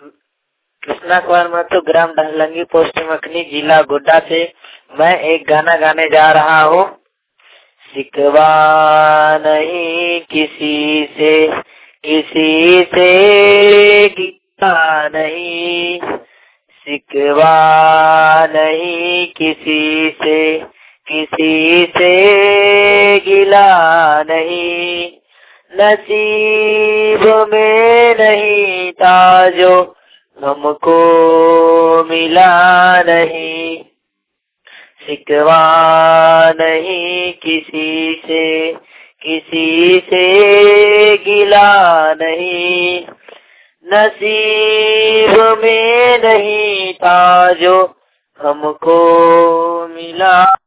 कृष्णा कुमार महतो, ग्राम ढलंगी, पोस्ट मखनी, जिला गोड्डा से मैं एक गाना गाने जा रहा हूँ। शिकवा नहीं किसी से, किसी से गिला नहीं, शिकवा नहीं किसी से, किसी से गिला नहीं, नसीब में नहीं था जो हमको मिला नहीं, शिकवा नहीं किसी से, किसी से गिला नहीं, नसीब में नहीं था जो हमको मिला।